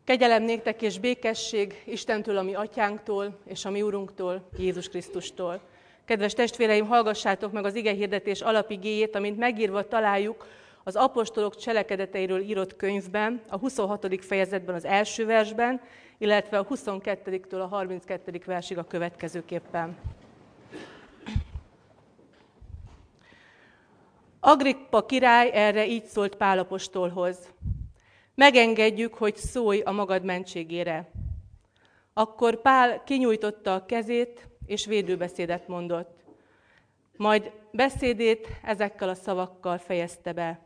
Kegyelem néktek és békesség Istentől, a mi atyánktól, és a mi Urunktól, Jézus Krisztustól. Kedves testvéreim, hallgassátok meg az igehirdetés alapigéjét, amint megírva találjuk az apostolok cselekedeteiről írott könyvben, a 26. fejezetben az első versben, illetve a 22-től a 32. versig a következőképpen. Agrippa király erre így szólt Pál apostolhoz: megengedjük, hogy szólj a magad mentségére. Akkor Pál kinyújtotta a kezét, és védőbeszédet mondott. Majd beszédét ezekkel a szavakkal fejezte be.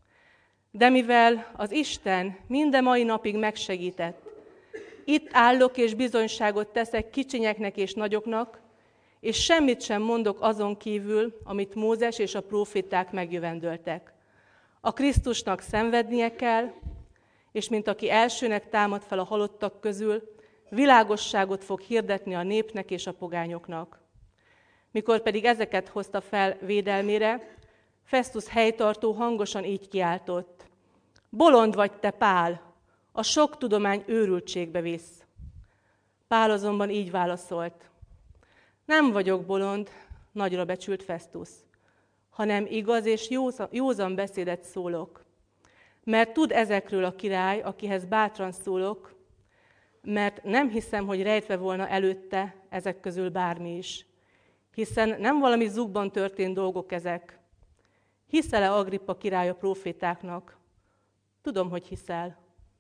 De mivel az Isten minden mai napig megsegített, itt állok és bizonyságot teszek kicsinyeknek és nagyoknak, és semmit sem mondok azon kívül, amit Mózes és a próféták megjövendöltek. A Krisztusnak szenvednie kell, és mint aki elsőnek támad fel a halottak közül, világosságot fog hirdetni a népnek és a pogányoknak. Mikor pedig ezeket hozta fel védelmére, Festus helytartó hangosan így kiáltott: bolond vagy te, Pál, a sok tudomány őrültségbe visz. Pál azonban így válaszolt: nem vagyok bolond, nagyra becsült Festus, hanem igaz és józan beszédet szólok. Mert tud ezekről a király, akihez bátran szólok, mert nem hiszem, hogy rejtve volna előtte ezek közül bármi is. Hiszen nem valami zugban történt dolgok ezek. Hiszel-e, Agrippa király, a prófétáknak? Tudom, hogy hiszel.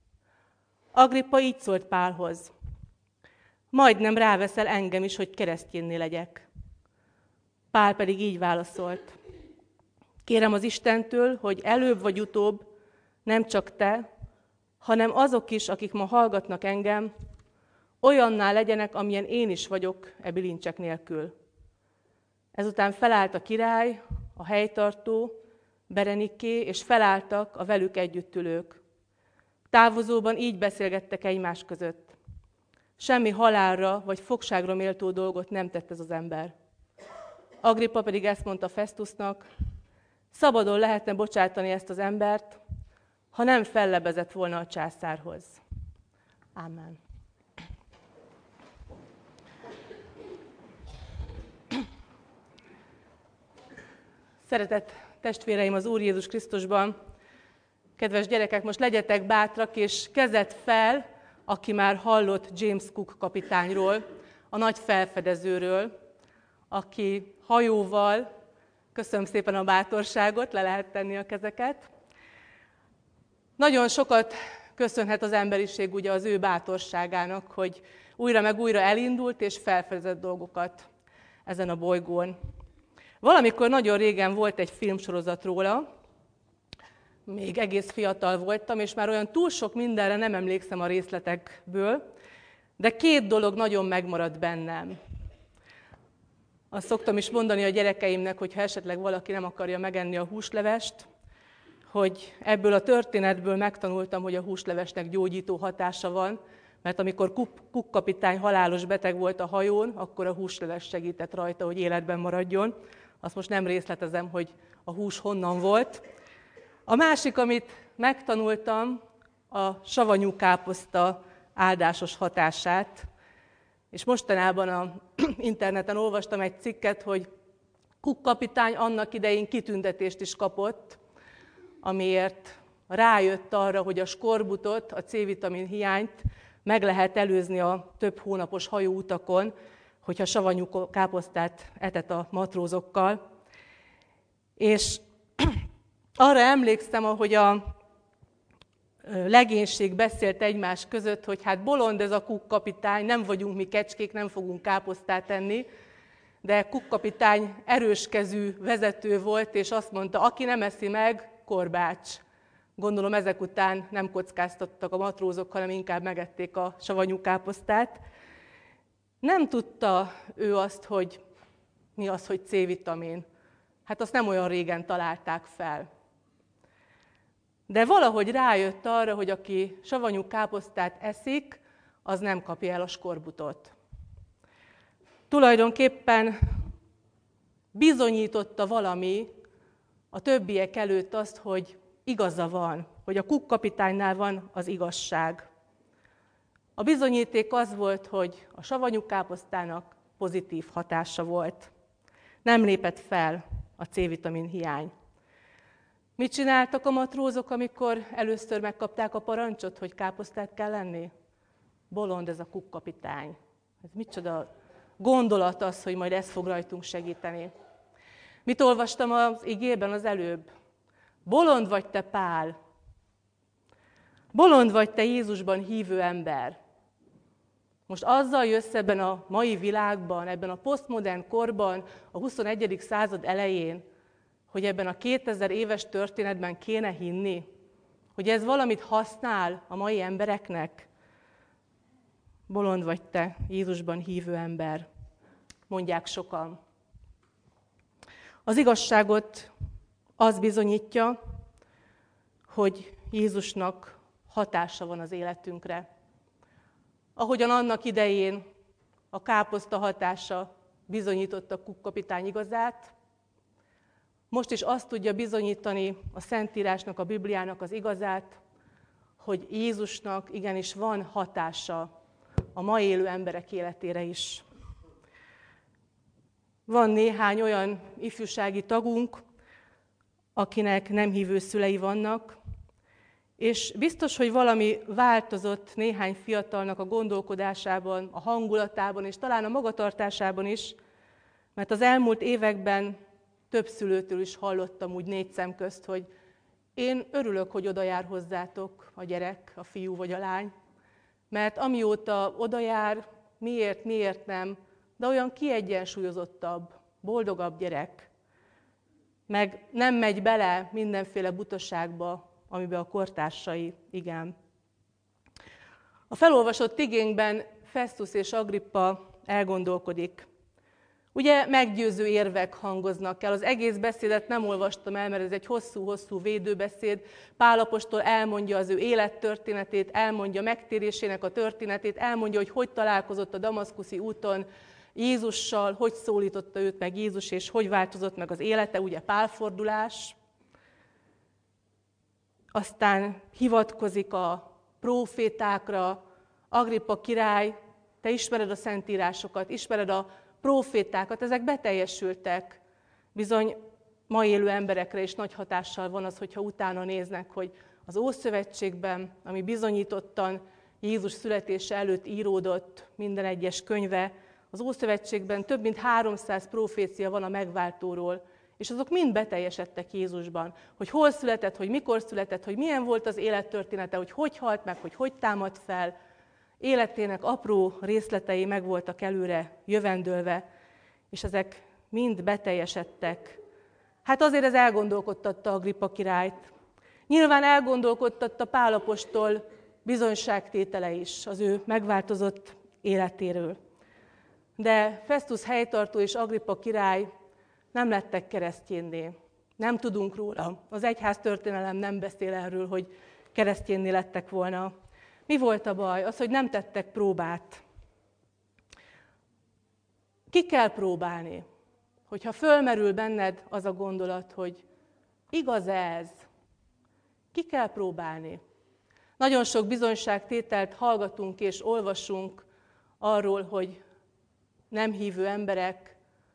Agrippa így szólt Pálhoz: majdnem ráveszel engem is, hogy keresztjénné legyek. Pál pedig így válaszolt: kérem az Istentől, hogy előbb vagy utóbb nem csak te, hanem azok is, akik ma hallgatnak engem, olyanná legyenek, amilyen én is vagyok e bilincsek nélkül. Ezután felállt a király, a helytartó, Bereniké, és felálltak a velük együtt ülők. Távozóban így beszélgettek egymás között. Semmi halálra vagy fogságra méltó dolgot nem tett ez az ember. Agrippa pedig ezt mondta Festusnak: szabadon lehetne bocsátani ezt az embert, ha nem fellebezett volna a császárhoz. Ámen. Szeretett testvéreim az Úr Jézus Krisztusban, kedves gyerekek, most legyetek bátrak, és kezet fel, aki már hallott James Cook kapitányról, a nagy felfedezőről, aki hajóval, köszönöm szépen a bátorságot, le lehet tenni a kezeket. Nagyon sokat köszönhet az emberiség ugye az ő bátorságának, hogy újra meg újra elindult és felfedezett dolgokat ezen a bolygón. Valamikor nagyon régen volt egy filmsorozat róla, még egész fiatal voltam, és már olyan túl sok mindenre nem emlékszem a részletekből, de 2 dolog nagyon megmaradt bennem. Azt szoktam is mondani a gyerekeimnek, hogy ha esetleg valaki nem akarja megenni a húslevest, hogy ebből a történetből megtanultam, hogy a húslevesnek gyógyító hatása van, mert amikor Cook kapitány halálos beteg volt a hajón, akkor a húsleves segített rajta, hogy életben maradjon. Azt most nem részletezem, hogy a hús honnan volt. A másik, amit megtanultam, a savanyú káposzta áldásos hatását. És mostanában az interneten olvastam egy cikket, hogy Cook kapitány annak idején kitüntetést is kapott, amiért rájött arra, hogy a skorbutot, a C-vitamin hiányt meg lehet előzni a több hónapos hajóutakon, hogyha savanyú káposztát etett a matrózokkal. És arra emlékszem, ahogy a legénység beszélt egymás között, hogy hát bolond ez a Cook kapitány, nem vagyunk mi kecskék, nem fogunk káposztát enni, de Cook kapitány erőskezű vezető volt, és azt mondta, aki nem eszi meg, korbács. Gondolom ezek után nem kockáztattak a matrózok, hanem inkább megették a savanyú káposztát. Nem tudta ő azt, hogy mi az, hogy C-vitamin. Hát azt nem olyan régen találták fel. De valahogy rájött arra, hogy aki savanyú káposztát eszik, az nem kapja el a skorbutot. Tulajdonképpen bizonyította valami a többiek előtt azt, hogy igaza van, hogy a Cook kapitánynál van az igazság. A bizonyíték az volt, hogy a savanyú káposztának pozitív hatása volt. Nem lépett fel a C-vitamin hiány. Mit csináltak a matrózok, amikor először megkapták a parancsot, hogy káposztát kell enni? Bolond ez a kukkapitány. Ez micsoda gondolat az, hogy majd ez fog rajtunk segíteni. Mit olvastam az igében az előbb? Bolond vagy te, Pál. Bolond vagy te, Jézusban hívő ember. Most azzal jössz ebben a mai világban, ebben a posztmodern korban, a 21. század elején, hogy ebben a 2000 éves történetben kéne hinni, hogy ez valamit használ a mai embereknek. Bolond vagy te, Jézusban hívő ember, mondják sokan. Az igazságot az bizonyítja, hogy Jézusnak hatása van az életünkre. Ahogyan annak idején a káposzta hatása bizonyította a kukkapitány igazát, most is azt tudja bizonyítani a Szentírásnak, a Bibliának az igazát, hogy Jézusnak igenis van hatása a ma élő emberek életére is. Van néhány olyan ifjúsági tagunk, akinek nem hívő szülei vannak, és biztos, hogy valami változott néhány fiatalnak a gondolkodásában, a hangulatában, és talán a magatartásában is, mert az elmúlt években több szülőtől is hallottam úgy négy szem közt, hogy én örülök, hogy oda jár hozzátok a gyerek, a fiú vagy a lány, mert amióta oda jár, miért nem, de olyan kiegyensúlyozottabb, boldogabb gyerek, meg nem megy bele mindenféle butaságba, amiben a kortársai, igen. A felolvasott igénkben Festus és Agrippa elgondolkodik. Ugye meggyőző érvek hangoznak el. Az egész beszédet nem olvastam el, mert ez egy hosszú-hosszú védőbeszéd. Pál apostol elmondja az ő élettörténetét, elmondja megtérésének a történetét, elmondja, hogy találkozott a damaszkuszi úton Jézussal, hogy szólította őt meg Jézus, és hogy változott meg az élete, ugye pálfordulás. Aztán hivatkozik a prófétákra. Agrippa király, te ismered a Szentírásokat, ismered a prófétákat, ezek beteljesültek. Bizony ma élő emberekre is nagy hatással van az, hogyha utána néznek, hogy az Ószövetségben, ami bizonyítottan Jézus születése előtt íródott, minden egyes könyve, az Ószövetségben több mint 300 profécia van a megváltóról, és azok mind beteljesedtek Jézusban. Hogy hol született, hogy mikor született, hogy milyen volt az élettörténete, hogy halt meg, hogy támadt fel. Életének apró részletei meg voltak előre jövendőlve, és ezek mind beteljesedtek. Hát azért ez elgondolkodtatta Agrippa királyt. Nyilván elgondolkodtatta Pál apostol bizonyságtétele is az ő megváltozott életéről. De Festus helytartó és Agrippa király nem lettek keresztjénné. Nem tudunk róla. Az egyháztörténelem nem beszél erről, hogy keresztjénné lettek volna. Mi volt a baj? Az, hogy nem tettek próbát. Ki kell próbálni? Hogyha fölmerül benned az a gondolat, hogy igaz ez, ki kell próbálni? Nagyon sok bizonyságtételt hallgatunk és olvasunk arról, hogy nem hívő emberek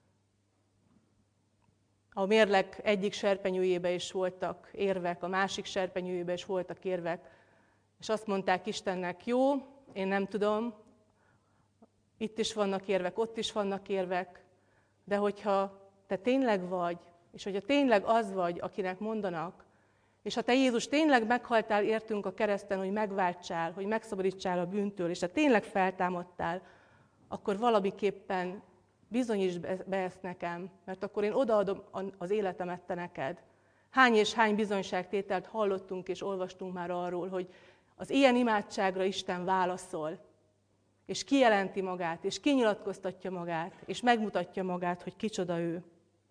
a mérleg egyik serpenyőjében is voltak érvek, a másik serpenyőjében is voltak érvek, és azt mondták Istennek, jó, én nem tudom, itt is vannak érvek, ott is vannak érvek, de hogyha te tényleg vagy, és hogyha tényleg az vagy, akinek mondanak, és ha te Jézus tényleg meghaltál értünk a kereszten, hogy megváltsál, hogy megszabadítsál a bűntől, és te tényleg feltámadtál, akkor valamiképpen bizonyítsd be ezt nekem, mert akkor én odaadom az életemet te neked. Hány és hány bizonyságtételt hallottunk és olvastunk már arról, hogy az ilyen imádságra Isten válaszol, és kijelenti magát, és kinyilatkoztatja magát, és megmutatja magát, hogy kicsoda ő.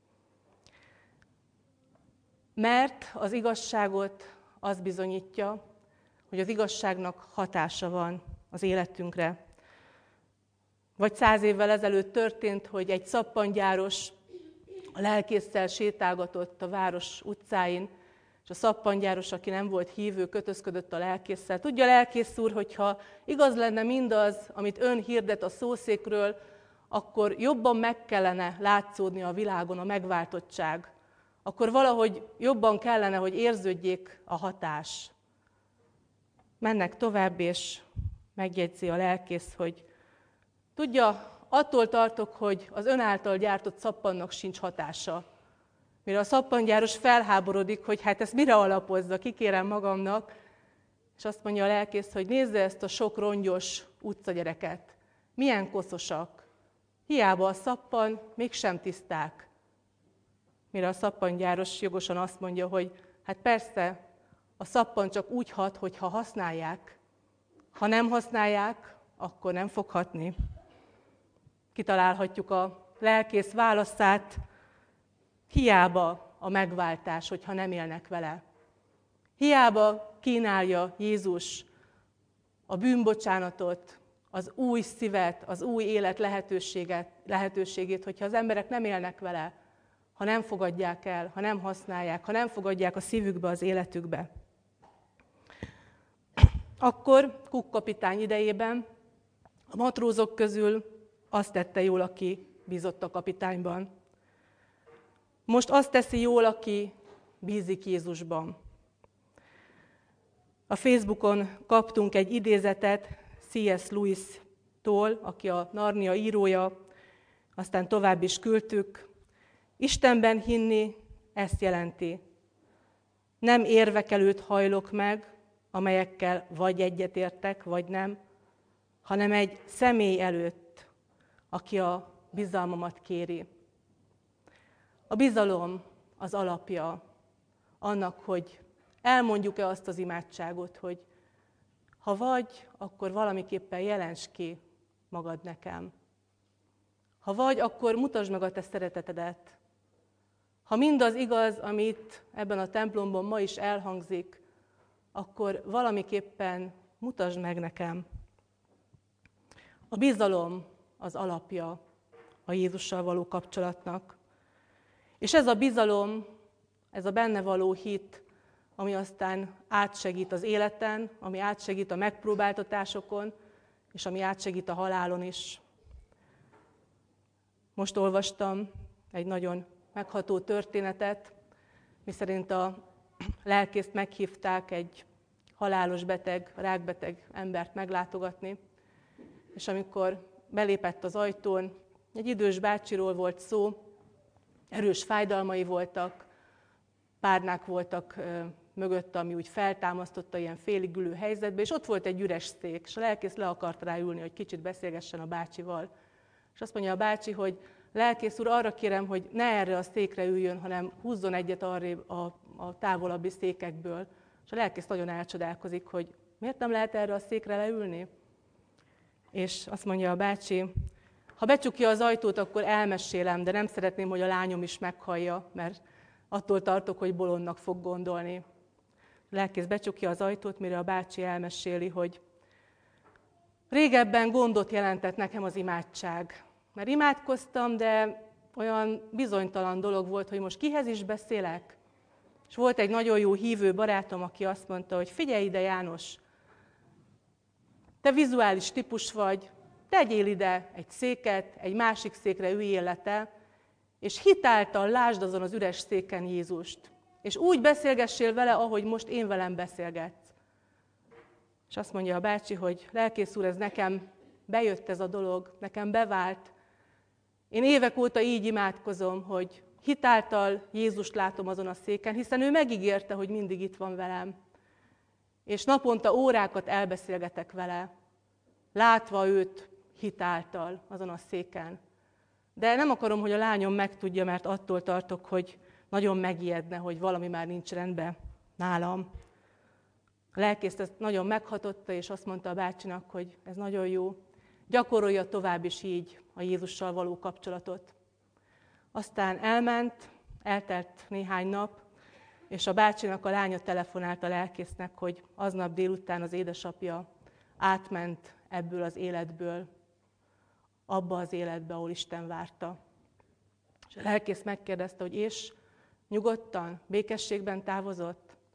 Mert az igazságot az bizonyítja, hogy az igazságnak hatása van az életünkre. Vagy 100 évvel ezelőtt történt, hogy egy szappangyáros a lelkésszel sétálgatott a város utcáin, És a szappangyáros, aki nem volt hívő, kötözködött a lelkésszel. Tudja, lelkész úr, hogyha igaz lenne mindaz, amit ön hirdet a szószékről, akkor jobban meg kellene látszódni a világon a megváltottság. Akkor valahogy jobban kellene, hogy érződjék a hatás. Mennek tovább, és megjegyzi a lelkész, hogy tudja, attól tartok, hogy az ön által gyártott szappannak sincs hatása. Mire a szappangyáros felháborodik, hogy hát ezt mire alapozza, kikérem magamnak, és azt mondja a lelkész, hogy nézze ezt a sok rongyos utcagyereket. Milyen koszosak. Hiába a szappan, mégsem tiszták. Mire a szappangyáros jogosan azt mondja, hogy hát persze, a szappan csak úgy hat, hogyha használják. Ha nem használják, akkor nem fog hatni. Kitalálhatjuk a lelkész válaszát, hiába a megváltás, hogyha nem élnek vele. Hiába kínálja Jézus a bűnbocsánatot, az új szívet, az új élet lehetőségét, hogyha az emberek nem élnek vele, ha nem fogadják el, ha nem használják, ha nem fogadják a szívükbe, az életükbe. Akkor Cook kapitány idejében a matrózok közül azt tette jól, aki bízott a kapitányban. Most azt teszi jól, aki bízik Jézusban. A Facebookon kaptunk egy idézetet C.S. Lewis-tól, aki a Narnia írója, aztán tovább is küldtük. Istenben hinni ezt jelenti. Nem érvek előtt hajlok meg, amelyekkel vagy egyetértek, vagy nem, hanem egy személy előtt, aki a bizalmamat kéri. A bizalom az alapja annak, hogy elmondjuk-e azt az imádságot, hogy ha vagy, akkor valamiképpen jelents ki magad nekem. Ha vagy, akkor mutasd meg a te szeretetedet. Ha mindaz igaz, amit ebben a templomban ma is elhangzik, akkor valamiképpen mutasd meg nekem. A bizalom az alapja a Jézussal való kapcsolatnak. És ez a bizalom, ez a benne való hit, ami aztán átsegít az életen, ami átsegít a megpróbáltatásokon, és ami átsegít a halálon is. Most olvastam egy nagyon megható történetet, miszerint a lelkészt meghívták egy halálos beteg, rákbeteg embert meglátogatni, és amikor belépett az ajtón, egy idős bácsiról volt szó, erős fájdalmai voltak, párnák voltak mögötte, ami úgy feltámasztotta ilyen félig ülő helyzetbe, és ott volt egy üres szék, és a lelkész le akart rá ülni, hogy kicsit beszélgessen a bácsival. És azt mondja a bácsi, hogy lelkész úr, arra kérem, hogy ne erre a székre üljön, hanem húzzon egyet arrébb a távolabbi székekből. És a lelkész nagyon elcsodálkozik, hogy miért nem lehet erre a székre leülni? És azt mondja a bácsi, ha becsukja az ajtót, akkor elmesélem, de nem szeretném, hogy a lányom is meghallja, mert attól tartok, hogy bolondnak fog gondolni. A lelkész becsukja az ajtót, mire a bácsi elmeséli, hogy régebben gondot jelentett nekem az imádság. Mert imádkoztam, de olyan bizonytalan dolog volt, hogy most kihez is beszélek. És volt egy nagyon jó hívő barátom, aki azt mondta, hogy figyelj ide, János, te vizuális típus vagy, tegyél ide egy széket, egy másik székre üljél le te, és hitáltal lásd azon az üres széken Jézust. És úgy beszélgessél vele, ahogy most én velem beszélgetsz. És azt mondja a bácsi, hogy lelkész úr, ez nekem bejött ez a dolog, nekem bevált. Én évek óta így imádkozom, hogy hitáltal Jézust látom azon a széken, hiszen ő megígérte, hogy mindig itt van velem. És naponta órákat elbeszélgetek vele, látva őt hitáltal azon a széken. De nem akarom, hogy a lányom megtudja, mert attól tartok, hogy nagyon megijedne, hogy valami már nincs rendben nálam. A lelkész ezt nagyon meghatotta, és azt mondta a bácsinak, hogy ez nagyon jó. Gyakorolja tovább is így a Jézussal való kapcsolatot. Aztán elment, eltelt néhány nap, és a bácsinak a lánya telefonált a lelkésznek, hogy aznap délután az édesapja átment ebből az életből, abba az életbe, ahol Isten várta. És a lelkész megkérdezte, hogy és nyugodtan, békességben távozott?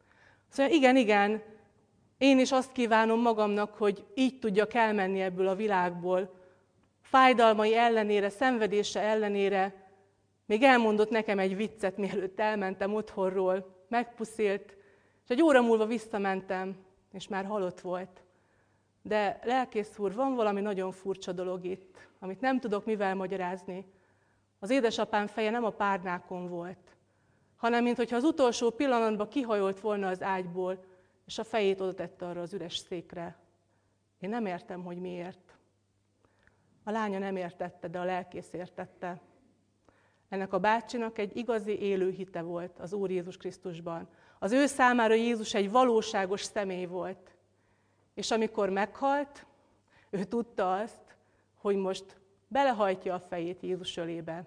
Szóval igen, én is azt kívánom magamnak, hogy így tudjak elmenni ebből a világból. Fájdalmai ellenére, szenvedése ellenére, még elmondott nekem egy viccet, mielőtt elmentem otthonról, megpuszilt, és egy óra múlva visszamentem, és már halott volt. De lelkész úr, van valami nagyon furcsa dolog itt, amit nem tudok mivel magyarázni. Az édesapám feje nem a párnákon volt, hanem minthogyha az utolsó pillanatban kihajolt volna az ágyból, és a fejét oda tette arra az üres székre. Én nem értem, hogy miért. A lánya nem értette, de a lelkész értette. Ennek a bácsinak egy igazi élő hite volt az Úr Jézus Krisztusban. Az ő számára Jézus egy valóságos személy volt. És amikor meghalt, ő tudta azt, hogy most belehajtja a fejét Jézus ölébe.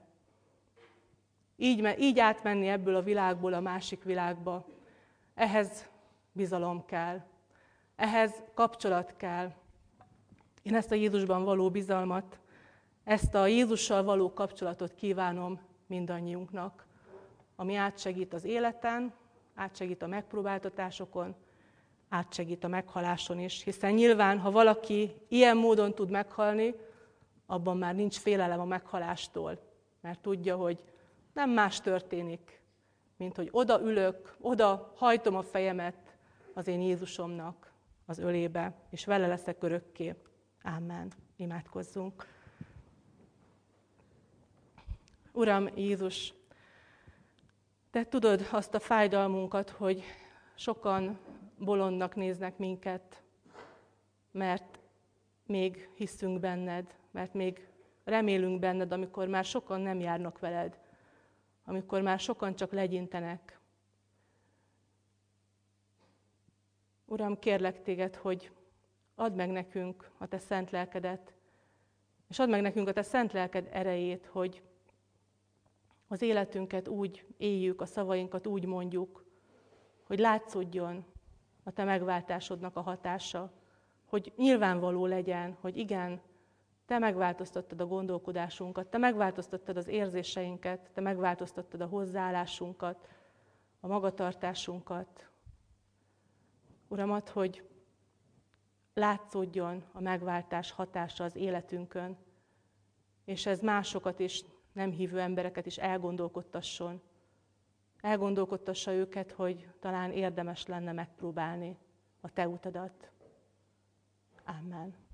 Így átmenni ebből a világból a másik világba. Ehhez bizalom kell. Ehhez kapcsolat kell. Én ezt a Jézusban való bizalmat, ezt a Jézussal való kapcsolatot kívánom mindannyiunknak, ami átsegít az életen, átsegít a megpróbáltatásokon, átsegít a meghaláson is. Hiszen nyilván, ha valaki ilyen módon tud meghalni, abban már nincs félelem a meghalástól, mert tudja, hogy nem más történik, mint hogy oda ülök, oda hajtom a fejemet az én Jézusomnak az ölébe, és vele leszek örökké. Ámen. Imádkozzunk. Uram Jézus, Te tudod azt a fájdalmunkat, hogy sokan bolondnak néznek minket, mert még hiszünk benned, mert még remélünk benned, amikor már sokan nem járnak veled, amikor már sokan csak legyintenek. Uram, kérlek téged, hogy add meg nekünk a te szent lelkedet, és add meg nekünk a te szent lelked erejét, hogy az életünket úgy éljük, a szavainkat úgy mondjuk, hogy látszódjon a te megváltásodnak a hatása, hogy nyilvánvaló legyen, hogy igen, te megváltoztattad a gondolkodásunkat, te megváltoztattad az érzéseinket, te megváltoztattad a hozzáállásunkat, a magatartásunkat. Uram, add, hogy látszódjon a megváltás hatása az életünkön, és ez másokat is, nem hívő embereket is elgondolkodtasson. Elgondolkodtassa őket, hogy talán érdemes lenne megpróbálni a te utadat. Amen.